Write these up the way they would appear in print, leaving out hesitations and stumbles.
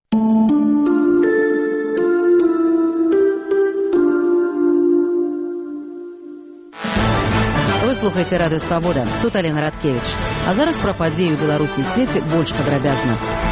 Вы слухаеце радыё «Свабода». Тут Алена Радкевіч. А зараз пра падзеі ў Беларусі і свеце больш падрабязна.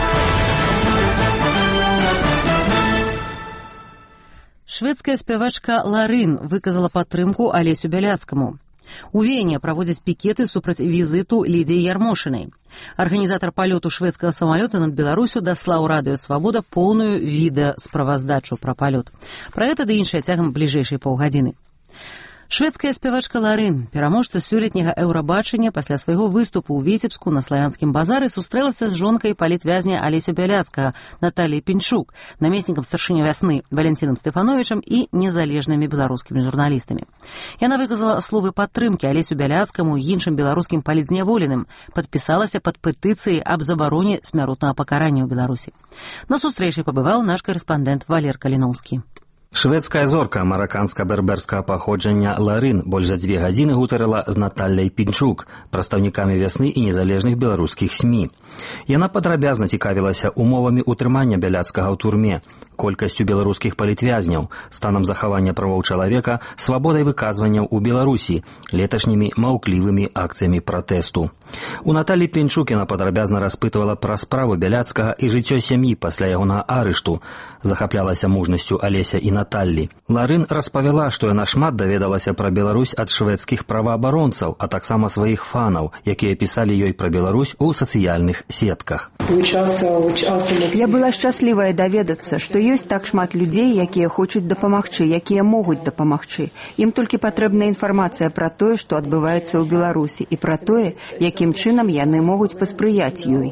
Шведская спявачка Ларын выказала падтрымку Алесю Бяляцкаму. У Вене праводзяць пікеты супраць візіту Лідзіі Ярмошынай. Арганізатар палёту шведскага самалёта над Беларусю даслаў радыё «Свабода» поўную відэасправаздачу пра палёт. Пра гэта ды іншае цягам бліжэйшай паўгадзіны. Шведская спявачка Ларын, пераможца сёлетняга еўрабачання, пасля свайго выступу ў Віцебску на славянскім базары сустрэлася з жонкай палітвязня Алеся Бяляцкага, Наталіяй Пінчук, намеснікам старшыні вясны Валянцінам Стэфановічам і незалежнымі беларускімі журналістамі. Яна выказала словы падтрымкі Алесю Бяляцкаму і іншым беларускім палітзняволеным, падпісалася пад петыцыяй аб забароне смяротнага пакарання ў Беларусі. На сустрэчы пабываў наш карэспандэнт Валер Каліноўскі. Шведская зорка мараканска-берберскага паходжання Ларын больш за 2 гадзіны гутарыла з Наталляй Пінчук, прадстаўнікамі вясны і незалежных беларускіх СМІ. Яна падрабязна цікавілася умовамі ўтрымання Бяляцкага ў турме, колькасцю беларускіх палітвязняў, станам захавання правоў чалавека, свабодай выказванняў у Беларусі, леташнімі маўклівымі акцыямі пратэсту. У Наталлі Пінчук яна падрабязна распытвала пра справу Бяляцкага і жыццё сям'і пасля ягонага арышту, захаплялася мужнасцю Алеся і Наталлі. Ларын распавяла, што яна шмат даведалася пра Беларусь ад шведскіх праваабаронцаў, а таксама сваіх фанаў, якія пісалі ёй пра Беларусь у сацыяльных сетках. Я была шчаслівая даведацца, што ёсць так шмат людзей, якія хочуць дапамагчы, якія могуць дапамагчы. Ім толькі патрэбная інфармацыя пра тое, што адбываецца ў Беларусі, і пра тое, якім чынам яны могуць паспрыяць ёй.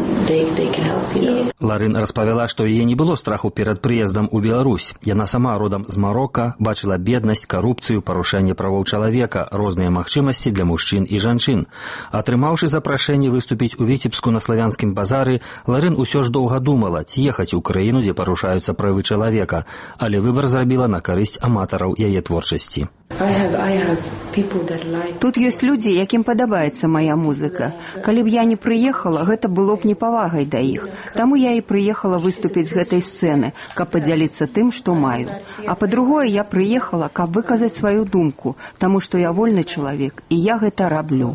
Ларын распавяла, што яе не было страху перад прыездам у Беларусь. Яна сама родам з Марока, бачыла беднасць, карупцыю, парушэнне правоў чалавека, розныя магчымасці для мужчын і жанчын. Атрымаўшы запрашэнне выступіць у Віцебску на славянскім базары, Ларын усё ж доўга думала, ці ехаць у краіну, дзе парушаюцца правы чалавека, але выбар зрабіла на карысць аматараў яе творчасці. Тут ёсць людзі, якім падабаецца мая музыка. Калі б я не прыехала, гэта было б непавагай да іх. Таму я і прыехала выступіць з гэтай сцэны, каб падзяліцца тым, што маю. А па-другое, я прыехала, каб выказаць сваю думку, таму што я вольны чалавек, і я гэта раблю.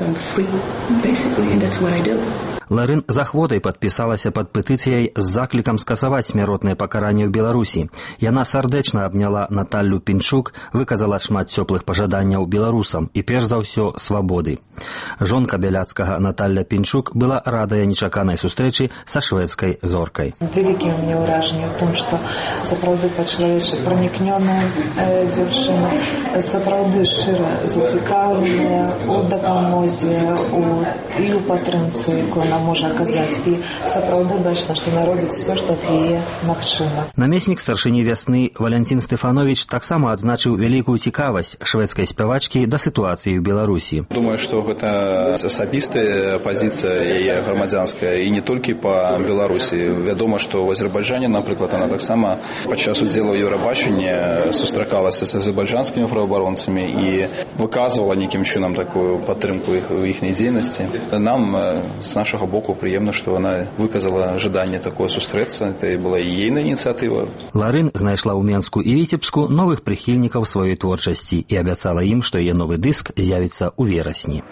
Ларын з ахвотай падпісалася пад петыцыяй з заклікам скасаваць смяротнае пакаранне ў Беларусі. Яна сардэчна абняла Наталлю Пінчук, выказала шмат цёплых пажаданняў беларусам і перш за ўсё свабоды. Жонка Бяляцкага Наталля Пінчук была радая нечаканай сустрэчы са шведскай зоркай. Вялікія ў мяне ўражанні ў том, што сапраўды па-чалавечы пранікнёная дзяўчына, сапраўды шчыра зацікаўленая у дапамозе і ў падтрымцы, якую она можа аказаць, і сапраўды бачна, што яна робіць все, што ад яе магчыма. Намеснік старшыні вясны Валянцін Стэфановіч таксама адзначыў вялікую цікавасць шведскай спявачкі да сітуацыі ў Беларусі. Думаю, што гэта асабістая пазіцыя яе грамадзянская і не толькі па Беларусі. Вядома, што ў Азербайджане, напрыклад, она таксама падчас удзелу ў Еўрабачанні сустракалася з азербайджанскімі праваабаронцамі і выказвала нейкім чынам такую падтрымку у іхняй дзейнасці. Нам з нашага боку прыемна, што она выказала жаданне такое сустрэцца. Это была і ейная ініцыятыва. Ларын знайшла ў Менску і Віцебску новых прыхільнікаў сваёй творчасці і абяцала ім, што яе новы дыск з'явіцца ў верасні.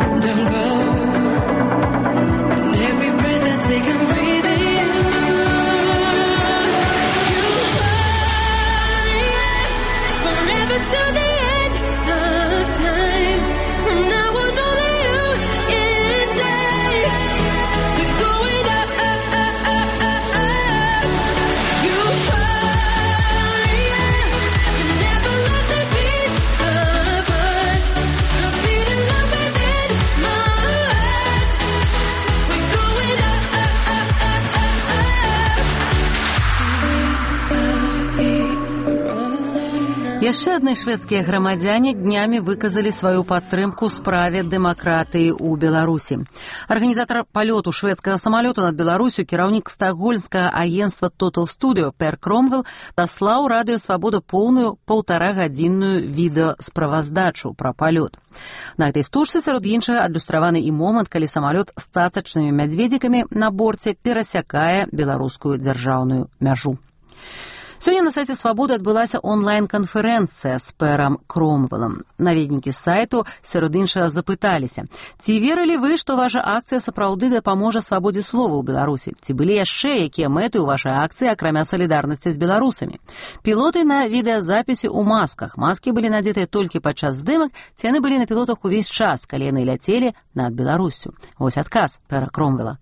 Take and breathe in. Яшчэ адны шведскія грамадзяне днямі выказалі сваю падтрымку справе дэмакратыі ў Беларусі. Арганізатар палёту шведскага самалёта над Беларусю, кіраўнік стакгольмскага агенцтва Total Studio Пер Кромвел даслаў Радыё Свабода поўную 1,5-гадзінную відэасправаздачу пра палёт. На гэтай стужцы сярод іншага адлюстраваны і момант, калі самалёт з цацачнымі мядзведзікамі на борце перасякае беларускую дзяржаўную мяжу. Сёння на сайце «Свабоды» адбылася онлайн-канферэнцыя з Пэрам Кромвелам. Наведнікі сайту сярод іншага запыталіся, ці верылі вы, што ваша акцыя сапраўды дапаможа свабодзе слова ў Беларусі? Ці былі яшчэ якія мэты ў вашай акцыі, акрамя салідарнасці з беларусамі? Пілоты на відэазапісе ў масках. Маскі былі надзетыя толькі падчас здымак, ці яны былі на пілотах увесь час, калі яны ляцелі над Беларусю? Вось адказ Пэра Кромвела.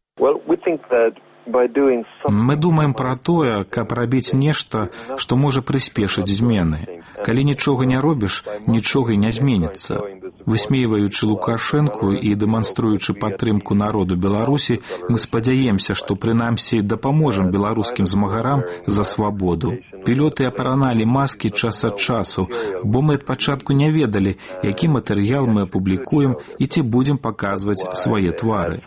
Мы думаем пра тое, каб рабіць нешта, што можа прыспешыць змены. Калі нічога не робіш, нічога і не зменіцца. Высмейваючы Лукашэнку і дэманструючы падтрымку народу Беларусі, мы спадзяемся, што прынамсі дапаможам беларускім змагарам за свабоду. Пілоты апраналі маскі час ад часу, бо мы ад пачатку не ведалі, які матэрыял мы апублікуем і ці будзем паказваць свае твары.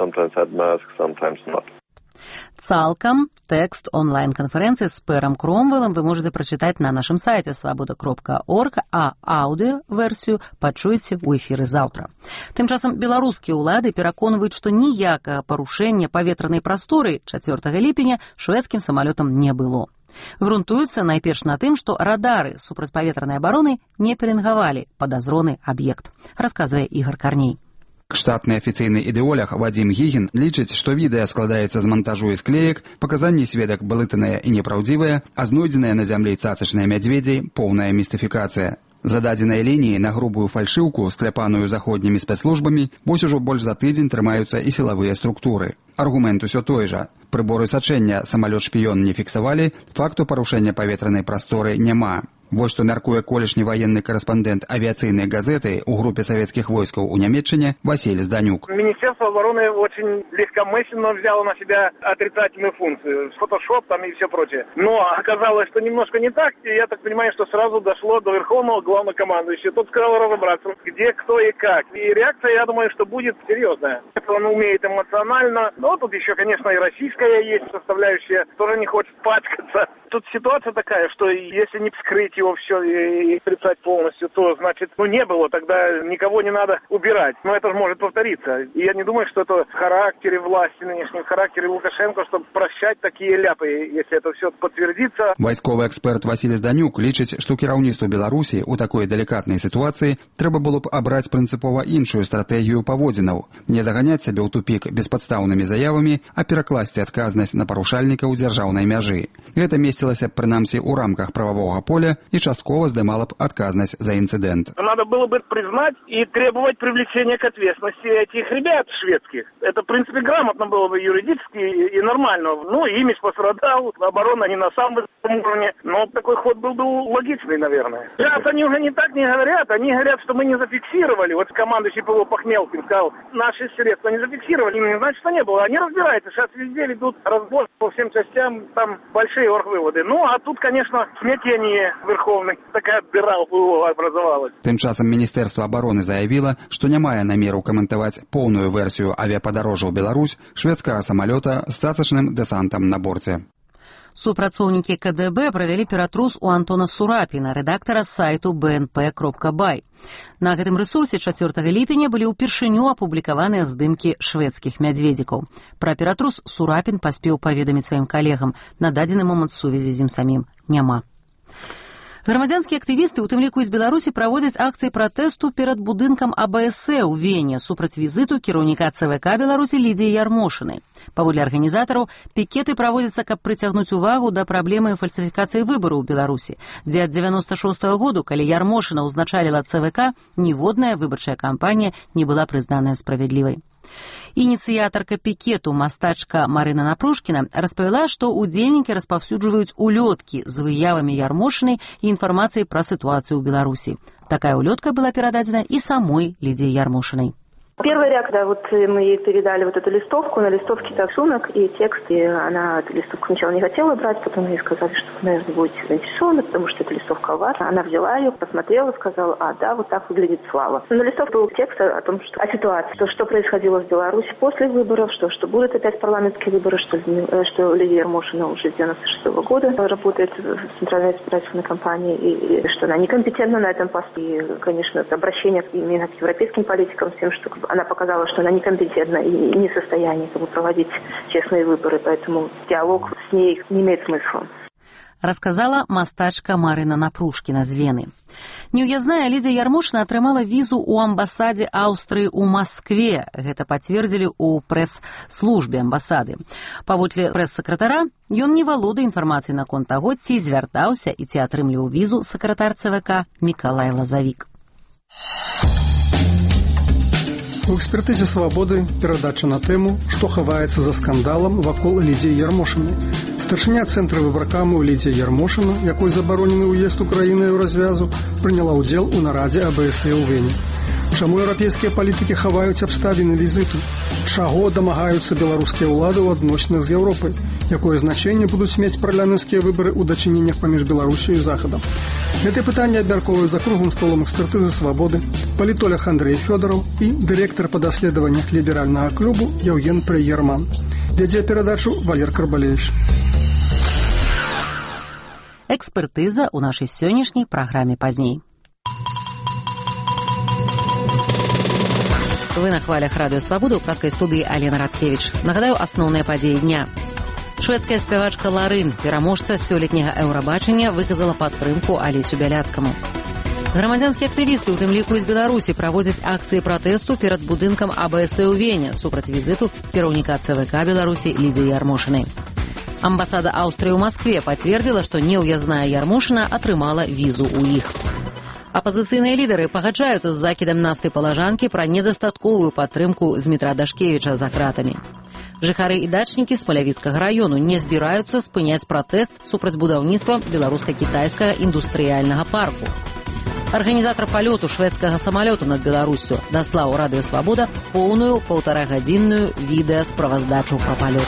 Цалкам тэкст онлайн-канферэнцыі з Пэрам Кромвелам вы можете прачытаць на нашым сайце свабода.орг, а аўдыё-версію пачуеце ў эфіры заўтра. Тым часам беларускія ўлады пераконваюць, што ніякага парушэння паветранай прасторы 4 ліпеня шведскім самалётам не было. Грунтуюцца найперш на тым, што радары супрацьпаветранай абароны не пеленгавалі падазроны аб'ект, расказвае Ігор Карней. Штатны афіцыйны ідэолог Вадзім Гігін лічыць, што відэа складаецца з мантажу і склеек, паказанні сведак блытаныя і непраўдзівыя, а знойдзеныя на зямлі цацачныя мядзведзі – поўная містыфікацыя. Зададзеныя лініі на грубую фальшыўку, скляпаную заходнімі спецслужбамі, вось ужо больш за тыдзень трымаюцца і сілавыя структуры. Аргумент усё той жа. Прыборы сачэння самалёт-шпіён не фіксавалі, факту парушэння паветранай прасторы няма. Вось што мяркуе колішні ваенны карэспандэнт авіацыйнай газеты ў групе савецкіх войскаў у Нямецчине Василий Зданюк. Министерство обороны очень легкомысленно взяло на себя отрицательную функцию, фотошоп там и все прочее. Но оказалось, что немножко не так, и я так понимаю, что сразу дошло до верховного главнокомандующего. Тот сказал разобраться, где, кто и как. И реакция, я думаю, что будет серьезная. Это он умеет эмоционально, но тут еще, конечно, и российская есть составляющая, тоже не хочет пачкаться. Тут ситуация такая, что если не вскрыть его все и отрицать полностью, то, значит, не было, тогда никого не надо убирать. Но это же может повториться. И я не думаю, что это в характере власти нынешней, в характере Лукашенко, чтобы прощать такие ляпы, если это все подтвердится. Вайсковы эксперт Василий Зданюк лічыць, што кіраўніцтву Беларусі ў такой далікатнай сітуацыі трэба было б абраць прынцыпова іншую стратэгію паводзінаў, не заганяць сябе ў тупік беспадстаўнымі заявамі, а перакласці адказнасць на парушальнікаў дзяржаўнай мяжы. Гэта месцілася б прынамсі ў рамках прававога поля и частково здымала б отказность за инцидент. Надо было бы признать и требовать привлечения к ответственности этих ребят шведских. Это, в принципе, грамотно было бы юридически и нормально. Ну, имидж пострадал, оборона не на самом высоком уровне, но такой ход был бы логичный, наверное. Сейчас они уже не так не говорят, они говорят, что мы не зафиксировали. Вот командующий ПВО Пахмелкин сказал, наши средства не зафиксировали, не значит, что не было. Они разбираются, сейчас везде ведут разбор по всем частям, там большие оргвыводы. Ну, а тут, конечно, смятение верховных, такая дыра образовалась. Тым часам Міністэрства абароны заявіла, што не мае намеру каментаваць поўную версію авіападарожжа ў Беларусь шведскага самалёта з цацачным дэсантам на борце. Супрацоўнікі КДБ правялі ператрус у Антона Сурапіна, рэдактара сайту bnp.by. На гэтым рэсурсе 4 ліпеня былі ўпершыню апублікаваныя здымкі шведскіх мядзведзікаў. Пра ператрус Сурапін паспеў паведаміць сваім калегам. На дадзены момант сувязі з ім самім няма. Грамадзянскія актывісты, у тым ліку з Беларусі, праводзяць акцыі пратэсту перад будынкам АБС у Вене супраць візіту кіраўніка ЦВК Беларусі Лідзіі Ярмошынай. Паводле арганізатараў, пікеты праводзяцца, каб прыцягнуць увагу да праблемы фальсіфікацыі выбараў у Беларусі, дзе ад 96-го году, калі Ярмошына ўзначаліла ЦВК, ніводная выбарчая кампанія не была прызнаная справядлівай. Ініцыятарка пікету мастачка Марына Напрушкіна распавяла, што удзельнікі распаўсюджваюць улёткі з выявамі Ярмошынай і інфармацыяй пра сітуацыю ў Беларусі. Такая улётка была перададзена і самой Лідзіі Ярмошынай. Первая реакция, вот мы ей передали вот эту листовку, на листовке рисунок и текст, и она эту листовку сначала не хотела брать, потом ей сказали, что, наверное, будете заинтересованы, потому что это листовка о вас. Она взяла ее, посмотрела, сказала, да, вот так выглядит Слава. На листовке был текст о том, что о ситуации, что происходило в Беларуси после выборов, что будут опять парламентские выборы, что Лидия Ярмошина уже с 96-го года работает в Центральной избирательной кампании, и что она некомпетентна на этом посту. И, конечно, это обращение именно к европейским политикам с тем, что она показала, что она некомпетентна и не в состоянии проводить честные выборы, поэтому диалог с ней не имеет смысла. Расказала мастачка Марина Напрушкіна з Вены. Неўязная Лідзія Ярмошына атрымала візу ў амбасадзе Аўстрыі ў Маскве. Гэта пацвердзілі ў прэс-службе амбасады. Паводле прэс-сакратара, ён не валодае інфармацыяй наконт таго, ці звяртаўся і ці атрымліваў візу сакратар ЦВК Мікалай Лазавік. У экспертызе «Свабоды» перадача на тэму, што хаваецца за скандалам вакол Лідзіі Ярмошыны. Старшыня цэнтра выбаркаму Лідзія Ярмошына, якой забаронены ўезд Украіны ў развязу, прыняла ўдзел у нарадзе АБС ў Вене. Чаму еўрапейскія палітыкі хаваюць абставіны візіту? Чаго дамагаюцца беларускія ўлады ў адносінах з Еўропай? Якое значэнне будуць мець парламенцкія выбары ў дачыненнях паміж Беларусю і Захадам? Гэтыя пытанні абмяркоўваюць за круглым столам экспертызы «Свабоды» палітолог Андрей Фёдораў і дырэктар па даследаваннях ліберальнага клубу Яўген Прыерман. Вядзе перадачу Валер Карбалевіч. Экспертыза ў нашай сённяшняй праграме пазней. Вы на хвалях радыё «Свабода», ў праскай студыі Алена Радкевіч. Нагадаю, асноўныя падзеі дня. Шведская спявачка Ларын, пераможца сёлетняга Еўрабачання, выказала падтрымку Алесю Бяляцкаму. Грамадзянскія актывісты, у тым ліку з Беларусі, праводзяць акцыі пратэсту перад будынкам АБС ў Вене супраць візіту кіраўніка ЦВК Беларусі Лідзіі Ярмошынай. Амбасада Аўстрыі ў Маскве пацвердзіла, што неўязная Ярмошына атрымала візу ў іх. Апазіцыйныя лідары пагаджаюцца з закідам Насты Палажанкі пра недастатковую падтрымку Змітра Дашкевіча за кратамі. Жыхары і дачнікі з Палявіцкага раёну не збіраюцца спыняць пратэст супраць будаўніцтва беларуска-кітайскага індустрыяльнага парку. Арганізатар палёту шведскага самалёту над Беларуссю даслаў радыё «Свабода» поўную паўтарагадзінную відэасправаздачу пра палёт.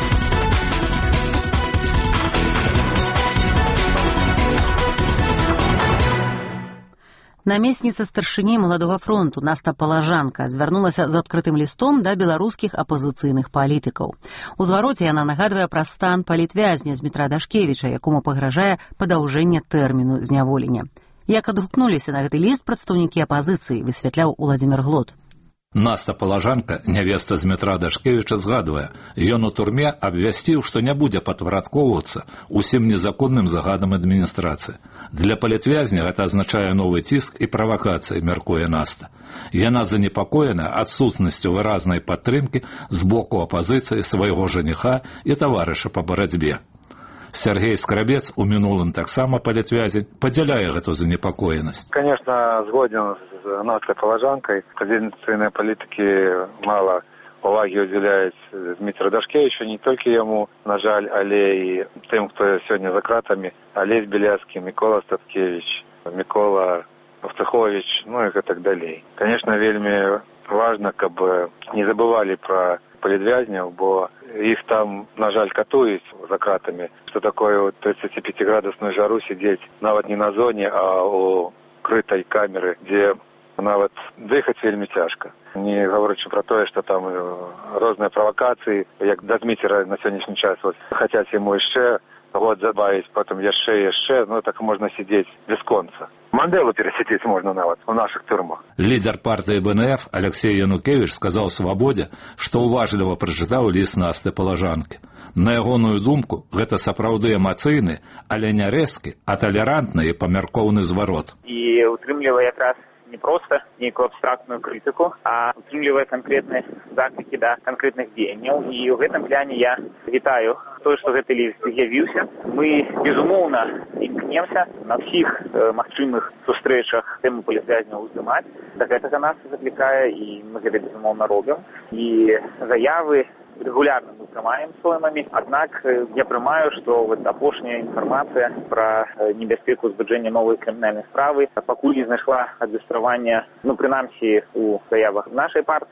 Намесніца старшыні маладога фронту Наста Палажанка звярнулася з адкрытым лістом да беларускіх апазіцыйных палітыкаў. У звароце яна нагадвае пра стан палітвязня Змітра Дашкевіча, якому пагражае падаўжэнне тэрміну зняволення. Як адгукнуліся на гэты ліст прадстаўнікі апазіцыі, высвятляў Уладзімір Глот. Наста Палажанка, нявеста Змітра Дашкевіча, згадвае, ён у турме абвясціў, што не будзе падпарадкоўвацца усім незаконным загадам адміністрацыі. Для палітвязня гэта азначае новы ціск і правакацыі, мяркуе Наста. Яна занепакоена адсутнасцю выразнай падтрымкі з боку апазіцыі свайго жаніха і таварыша па барацьбе. Сергей Скрабец, у мінулым таксама палітвязень, падзяляе гэту занепакоенасць. Конечно, згоден з Настай Палажанкай. Оппозиционные политики мало уваги уделяют Дмитрию Дашкевичу, не только ему, на жаль, але и тем, кто сегодня за кратами. Олесь Беляцкий, Микола Статкевич, Микола Автыхович, ну и так далее. Конечно, вельми важно, каб не забывали про палітвязняў, бо іх там, на жаль, катуюць за кратамі. Што такое 35-градусную жару сидзець нават не на зоне, а у крытай камеры, дзе нават дыхаць вельмі цяжка. Не гаворачы пра тое, што там розныя правакацыі, як да Дміцера на сённяшні час хацяць яму яшчэ год забавіць, потым яшчэ, ну так можна сидзець без конца. Манделу пересидеть можно нават у наших тюрмах. Лідер партии БНФ Алексей Янукевич сказаў «Свабодзе», што уважліва прачытаў ліст Насты Палажанкі. На ягоную думку, гэта сапраўды эмацыйны, але не рэзкі, а талерантны і памяркоўны зварот. І утрымлівае якраз не просто некую абстрактную критику, а утрымлівае конкретные заклики да конкретных дзеянняў. І ў гэтым пляне я вітаю тое, што гэты ліст з'явіўся. Мы, безумоўна, імкнемся на ўсіх магчымых сустрэчах тэму палітвязняў уздымаць. Да гэтага нас заклікае, і мы гэта, безумоўна, робім. І заявы регулярно мы прымаем соймамі. Аднак я прымаю, што апошняя інфармацыя пра небяспеку узбуджэння новай крымінальнай справы пакуль не знайшла адлюстравання, прынамсі, у заявах нашай партыі.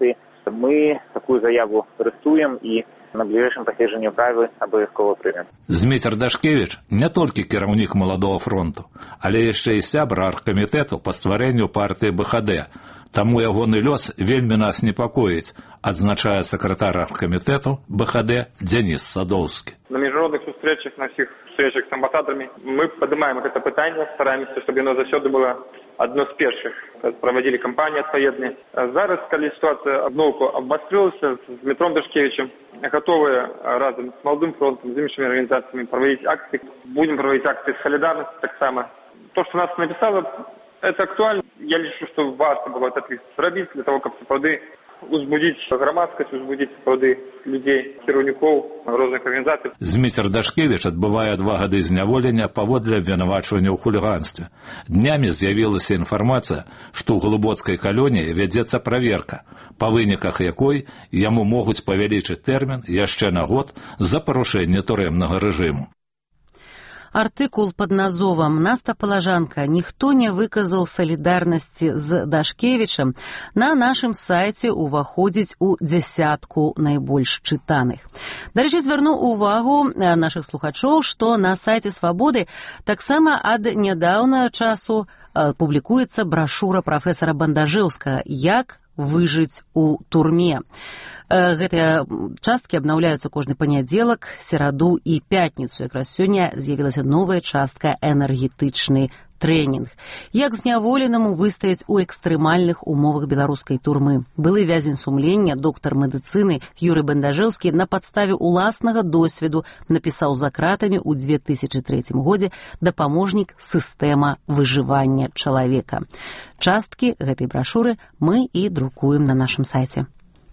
Мы такую заяву рисуем и на ближайшем паседжанні ўправы абавязкова прымем. Зміцер Дашкевіч не толькі кіраўнік Маладога фронту, але яшчэ і сябра аргкамітэту па стварэнню партыі БХД. Таму ягоны лёс вельмі нас непакоіць, адзначае сакратар аргкамітэту БХД Денис Садоўскі. На міжнародных сустрэчах, на всіх сустрэчах з амбасадарамі мы падымаем гэта пытанне, стараемся, чтобы оно заўсёды было одно з першых. Проводили кампании адпаведныя. Зараз, калі ситуация обновку обострилася, с Дмитром Дашкевичем готовы разом с Молодым фронтом, с іншими организациями проводить акции. Будем проводить акции солидарности так само. То, что нас написало, это актуально. Я лічу, что варто было это зрабіць для того, каб сапраўды узбудзіць грамадскасць, узбудзіць сапраўды людзей, кіраўнікоў розных арганізацый. Зміцер Дашкевіч адбывае 2 гады зняволення паводле абвінавачвання ў хуліганстве. Днямі з'явілася інфармацыя, што ў глыбоцкай калоніі вядзецца праверка, па выніках якой яму могуць павялічыць тэрмін яшчэ на год за парушэнне турэмнага рэжыму. Артыкул под назовам «Наста Палажанка. Ніхто не выказаў салідарнасці з Дашкевічам» на нашым сайце уваходзіць у 10 найбольш чытаных. Дарэчы, звярну увагу нашых слухачоў, што на сайце «Свабоды» таксама ад нядаўна часу публікуецца брашура прафесара Бандажэўскага «Як выжыць у турме». Гэтыя часткі абнаўляюцца кожны панядзелак, сераду і пятніцу. Якраз сёння з'явілася новая частка «Энергетычны трэнінг». Як зняволенаму выстаяць у экстрэмальных умовах беларускай турмы. Былы вязень сумлення, доктар медыцыны Юрый Бандажэўскі на падставе ўласнага досведу напісаў за кратамі ў 2003 годзе дапаможнік «Сістэма выжывання чалавека». Часткі гэтай брашуры мы і друкуем на нашым сайце.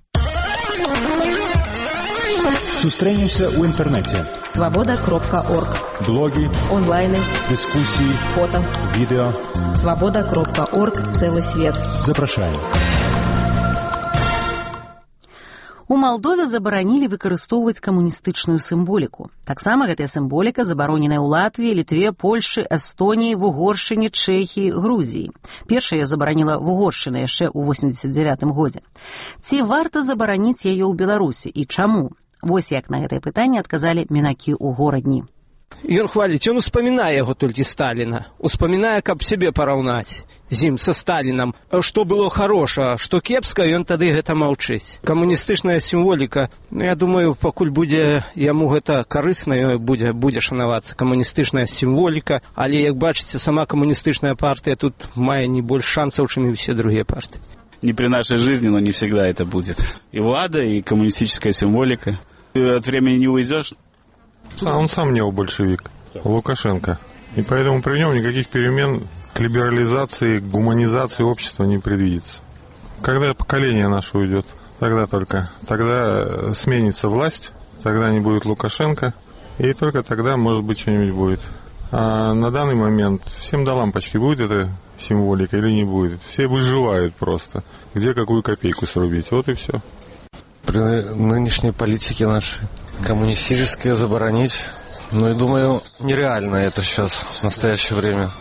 Сустрэнемся ў інтэрнэце. Свобода.орг. Блогі, онлайны, дыскусіі, фото, відэо. Свобода.орг. Цэлы свет. Запрашаем. У Малдове забаранілі выкарыстоўваць камуністычную сімволіку. Таксама гэтая сімволіка забароненая ў Латвіі, Літве, Польшчы, Эстоніі, Угоршчыне, Чэхіі, Грузіі. Першая забараніла Угоршчына яшчэ ў 89 годзе. Ці варта забараніць яе ў Беларусі і чаму? Вось як на гэтае пытанне адказалі мінакі ў горадні. Ён хваліць, ён успамінае яго толькі Сталіна. Успамінае, каб сябе параўнаць з ім, са Сталінам. Што было хороша, што кепска, ён тады гэта маўчыць. Камуністычная сімволіка, я думаю, пакуль будзе яму гэта карысна, будзе шанавацца камуністычная сімволіка, але, як бачыце, сама камуністычная партыя тут мае не больш шансаў, чым і ўсе другія партыі. Не при нашей жизни, но не всегда это будет. И влада, и коммунистическая символика. Ты от времени не уйдешь. Он сам необольшевик, Лукашенко. И поэтому при нем никаких перемен к либерализации, к гуманизации общества не предвидится. Когда поколение наше уйдет, тогда только. Тогда сменится власть, тогда не будет Лукашенко, и только тогда, может быть, что-нибудь будет. А на данный момент всем до лампочки, будет это символика или не будет. Все выживают просто. Где какую копейку срубить. Вот и все. При нынешней политике нашей коммунистическое заборонить, я думаю, нереально это сейчас, в настоящее время.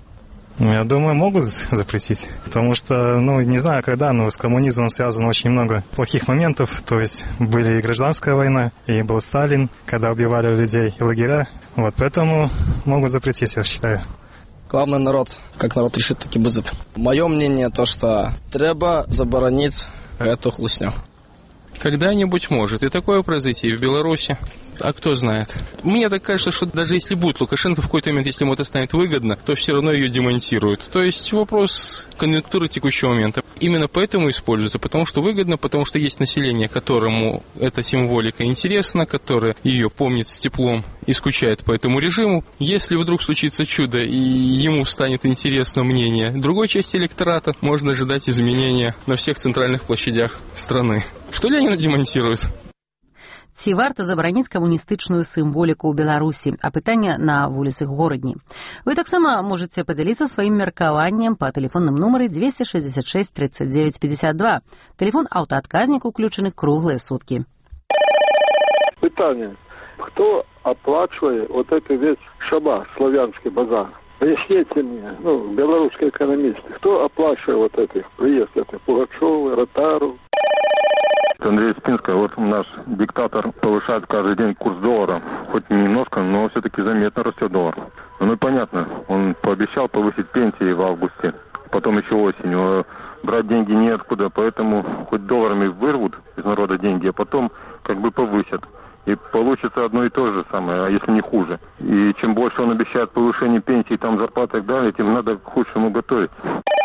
Я думаю, могут запретить, потому что, не знаю когда, но с коммунизмом связано очень много плохих моментов, то есть были и гражданская война, и был Сталин, когда убивали людей, и лагеря, поэтому могут запретить, я считаю. Главное народ, как народ решит, так и будет. Мое мнение то, что треба заборонить эту хлусню. Когда-нибудь может и такое произойти в Беларуси. А кто знает. Мне так кажется, что даже если будет Лукашенко в какой-то момент, если ему это станет выгодно, то все равно ее демонтируют. То есть вопрос конъюнктуры текущего момента. Именно поэтому используется, потому что выгодно, потому что есть население, которому эта символика интересна, которое ее помнит с теплом и скучает по этому режиму. Если вдруг случится чудо и ему станет интересно мнение другой части электората, можно ожидать изменения на всех центральных площадях страны. Что Ленина демонтирует? Ці варта забараніць камуністычную сімволіку ў Беларусі? А пытанне на вуліцах горадні. Вы таксама можаце падзяліцца сваім меркаваннем па тэлефонным нумары 266 39 52. Тэлефон аўтаадказніка ўключаны круглыя суткі. Пытанне. Кто оплачивает это весь шабаш, славянский базар? Поясните мне, белорусские экономисты, кто оплачивает этот приезд, Пугачёва, Ротару? Андрей Спинская. Вот наш диктатор повышает каждый день курс доллара. Хоть немножко, но все-таки заметно растет доллар. Ну и понятно, он пообещал повысить пенсии в августе, потом еще осенью. Брать деньги неоткуда, поэтому хоть долларами вырвут из народа деньги, а потом как бы повысят. И получится одно и то же самое, а если не хуже. И чем больше он обещает повышение пенсий, там зарплаты и так далее, тем надо к худшему готовиться.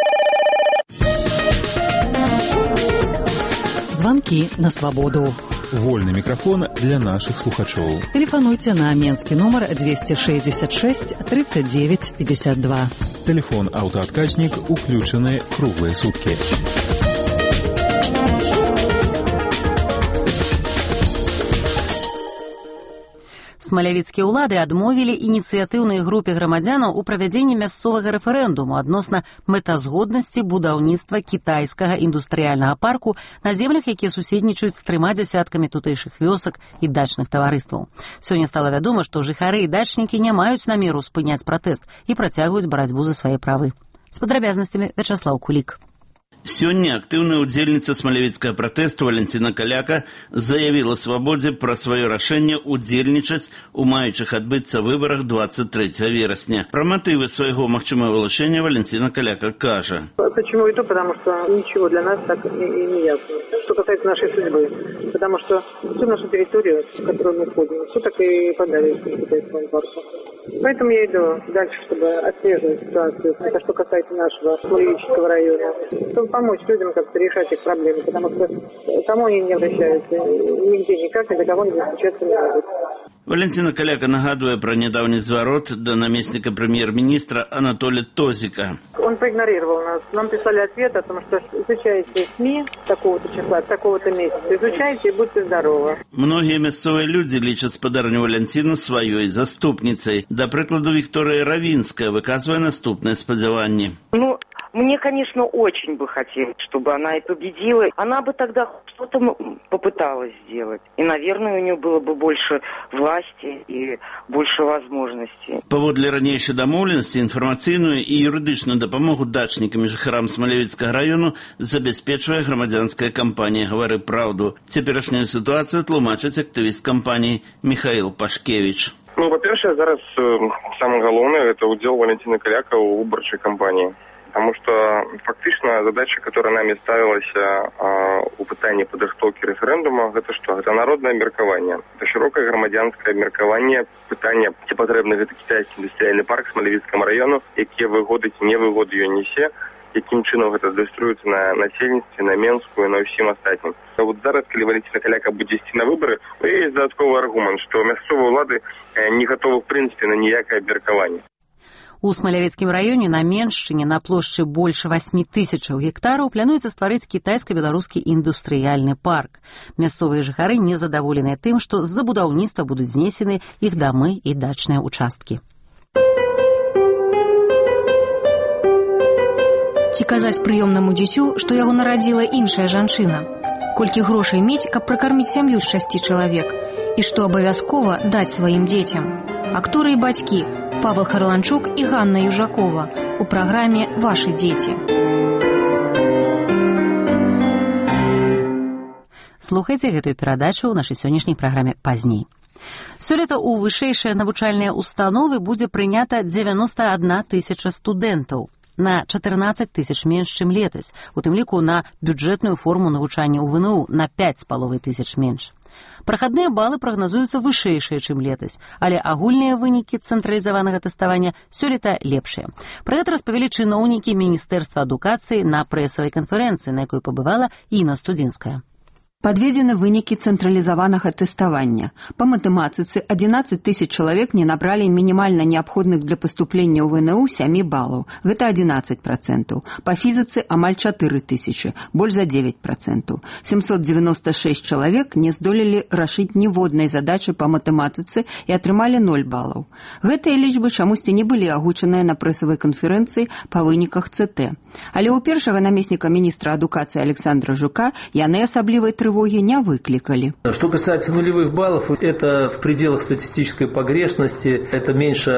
Звонки на свободу. Вольны мікрафон для нашых слухачоў. Тэлефануйце на менскі нумар 266 39 52. Тэлефон аўтаадказнік уключаны круглыя суткі. Смалявіцкія ўлады адмовілі ініцыятыўнай групе грамадзянаў у правядзенні мясцовага рэферэндуму адносна мэтазгоднасці будаўніцтва кітайскага індустрыяльнага парку на землях, якія суседнічаюць з 3 дзясяткамі тутэйшых вёсак і дачных таварыстваў. Сёння стала вядома, што жыхары і дачнікі не маюць намеру спыняць пратэст і працягваюць барацьбу за свае правы. З падрабязнасцямі Вячаслаў Кулік. Сёння актыўная ўдзельніца смалявіцкага пратэсту Валентина Каляка заявіла свабодзе пра сваё рашэнне удзельнічаць у маючых адбыцца выбарах 23 верасня. Пра матывы свайго магчымага вылучэння Валентина Каляка кажа. Почему это? Потому что ничего для нас так и не ясно. Что касается нашей судьбы. Потому что всю нашу территорию, в которую мы входим, все так и подали к китайскому парку. Поэтому я иду дальше, чтобы отслеживать ситуацию. Это что касается нашего Смолевического района. Чтобы помочь людям как-то решать их проблемы, потому что кому они не обращаются, нигде никак, ни до кого не достучаться не могут. Валентина Каляка нагадывая про недавний зворот до наместника премьер-министра Анатолия Тозика. Он проигнорировал нас. Нам писали ответ о том, что изучайте СМИ такого-то числа, такого-то месяца. Изучайте и будьте здоровы. Многие мясцовые люди лічаць спадарню Валентину сваёй заступницей. Да прикладу, Виктория Равинская выказывая наступное спадзяванне. Мне, конечно, очень бы хотелось, чтобы она и победила. Она бы тогда что-то попыталась сделать. И, наверное, у нее было бы больше власти и больше возможностей. Паводле ранейшай дамоўленасці інфармацыйную і юрыдычную дапамогу дачнікам і жыхарам Смалявіцкага району забяспечвае грамадзянская кампанія «Гавары праўду». Цяперашнюю сітуацыю тлумачыць актывіст кампаніі Михаил Пашкевич. Па-першае, зараз самое галоўнае – это удзел Валентины Каляка ў выбарчай кампаніі. Потому что фактично задача, которая нами ставилась у пытания подготовки референдума, это что? Это народное меркование. Это широкое громадянское меркование, пытание, ці потребны гэта китайский индустриальный парк в Смалявіцкому району, якія выгоды, ці невыгоды ее несе, яким чином это даструецца на насельніцтве, на Менскую и на ўсім астатнім. Вот зараз, калі Валентина Каляка будзе ісці на выборы, есть дадатковый аргумент, что мясцовыя ўлады не готовы в принципе на ніякае меркаванне. У Смалявіцкім раёне на Меншчыне на плошчы больш 8 000 гектараў плануецца стварыць кітайска-беларускі індустрыяльны парк. Мясцовыя жыхары незадаволеныя тым, што з-за будаўніцтва будуць знесены іх дамы і дачныя участкі. Ці казаць прыёмнаму дзіцю, што яго нарадзіла іншая жанчына? Колькі грошай мець, каб пракарміць сям'ю з 6 чалавек? І што абавязкова даць сваім дзецям? Акторы і бацькі Павел Харланчук і Ганна Южакова у праграме «Ваши дзеці». Слухайце гэтую перадачу ў нашай сённяшняй праграме пазней. Сёлета ў вышэйшыя навучальныя установы будзе прынята 91 000 студэнтаў. На 14 000 менш, чым летась, у тым ліку на бюджэтную форму навучання ў ВНУ на 5500 менш. Прахадныя балы прагназуюцца вышэйшыя, чым летась, але агульныя вынікі цэнтралізаванага тэставання сёлета лепшыя. Пра гэта распавялі чыноўнікі Міністэрства адукацыі на прэсавай канферэнцыі, на якой пабывала Інна Студзінская. Подведены вынікі цэнтралізаванага тэставання. Па матэматыцы 11 000 чалавек не набралі мінімальна неабходных для паступлення ў ВНУ 7 балаў. Гэта 11%. Па фізіцы амаль 4 000, больш за 9%. 796 чалавек не здолелі рашыць ніводнай задачы па матэматыцы і атрымалі 0 балаў. Гэтыя лічбы чамусьці не былі агучаныя на прэсавай канферэнцыі па выніках ЦТ. Але ў першага намесніка міністра адукацыі Александра Жука яны асаблівай трывогі тревоги не выкликали. Что касается нулевых баллов, это в пределах статистической погрешности, это меньше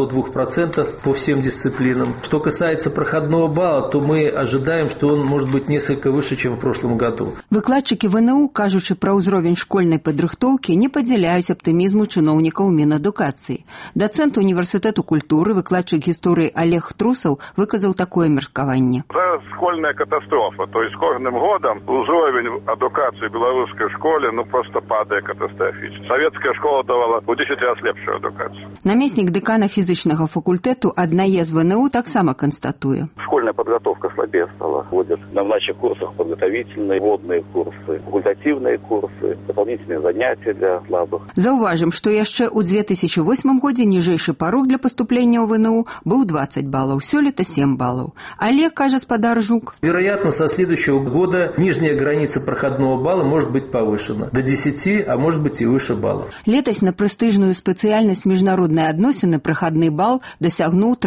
1-2% по всем дисциплинам. Что касается проходного балла, то мы ожидаем, что он может быть несколько выше, чем в прошлом году. Выкладчыкі ВНУ, кажучы пра ўзровень школьнай падрыхтоўкі, не падзяляюць аптымізму чыноўнікаў Мінадукацыі. Дацэнт універсітэту культуры, выкладчык гісторыі Олег Трусаў выказаў такое меркаванне. Школьная катастрофа. То есть с каждым годом уровень адукации в белорусской школе просто падает катастрофически. Советская школа давала в 10 раз лепшую адукацию. Намеснік дэкана фізычнага факультэту аднае з ВНУ таксама канстатуе. Школьная подготовка слабее стала. Вводят на младших курсах подготовительные, вводные курсы, факультативные курсы, дополнительные занятия для слабых. Заўважым, што яшчэ ў 2008 годзе ніжэйшы парог для паступлення ў ВНУ быў 20 баллов, сёлета 7 баллов. Але, кажа спадар Жук, вероятно, со следующего года нижняя граница проходного балла может быть повышена до 10, а может быть и выше баллов. Летась на прэстыжную спецыяльнасць міжнародныя адносіны прахадны бал дасягнуў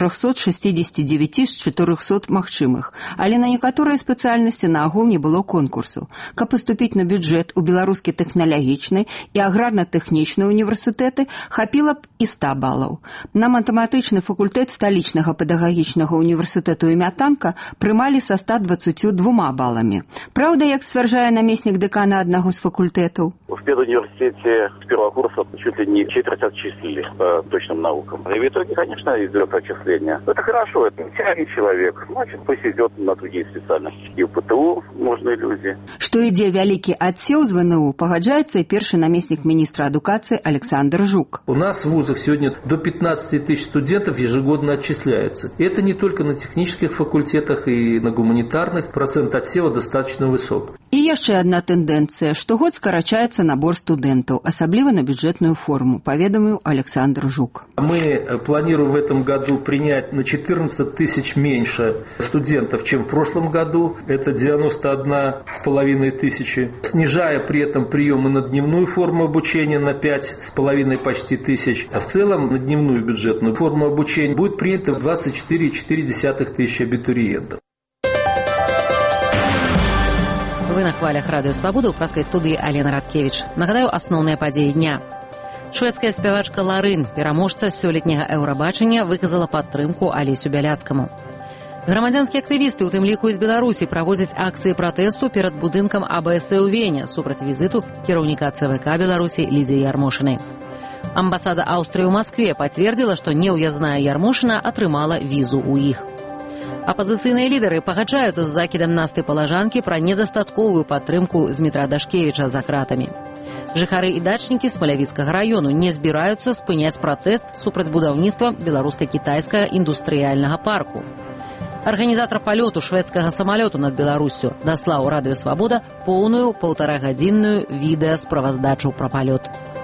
369 з 400 магчымых. Але на некаторыя спецыяльнасці наогул не было конкурсу. Каб паступіць на бюджэт у беларускі тэхналагічны і аграрна-тэхнічны універсітэты, хапіла б і 100 баллов. На матэматычны факультэт сталічнага педагагічнага універсітэту імя Танка прымалі со 122 баллами. Правда, як сцвярджае намеснік дэкана аднаго з факультэтаў? В педуниверситете с первого курса чуть ли не четверть отчислили по точным наукам. И в итоге, конечно, идет отчисление. Это хорошо, это идеальный человек. Значит, пусть идет на другие специальности. И в ПТУ нужны люди. Што ідзе вялікі адсеў з ВНУ, пагаджаецца і першы намеснік міністра адукацыі Александр Жук. У нас в вузах сегодня до 15 тысяч студентов ежегодно отчисляются. И это не только на технических факультетах и на гуманитарных. Процент отсева достаточно высок. І яшчэ адна тэндэнцыя. Штогод скарачаецца набор студэнтаў, асабліва на бюджэтную форму, паведаміў Александр Жук. Мы планируем в этом году принять на 14 тысяч меньше студентов, чем в прошлом году. Это 91,5 тысячи. Снижая при этом приемы на дневную форму обучения на 5,5 почти тысяч. А в целом на дневную бюджетную форму обучения будет принято 24,4 тысячи абитуриентов. Вы на хвалях Радыё Свабода, ў праскай студыі Алена Радкевіч. Нагадаю, асноўныя падзеі дня. Шведская спявачка Ларын, пераможца сёлетняга Еўрабачання, выказала падтрымку Алесю Бяляцкаму. Грамадзянскія актывісты, у тым ліку з Беларусі, праводзяць акцыі пратэсту перад будынкам АБС ў Вене супраць візіту кіраўніка ЦВК Беларусі Лідзіі Ярмошынай. Амбасада Аўстрыі ў Маскве пацвердзіла, што неўязная Ярмошына атрымала візу ў іх. Апозицыйныя лідары пагаджаюцца з закідам Насты Палажанкі пра недастатковую падтрымку Змітра Дашкевіча за кратамі. Жыхары і дачнікі Смалявіцкага раёну не збіраюцца спыняць пратэст супраць будаўніцтва беларуска-кітайскага індустрыяльнага парку. Арганізатар палёту шведскага самалёту над Беларуссю даслаў Радыё Свабода поўную 1,5-гадзінную відэасправаздачу пра палёт.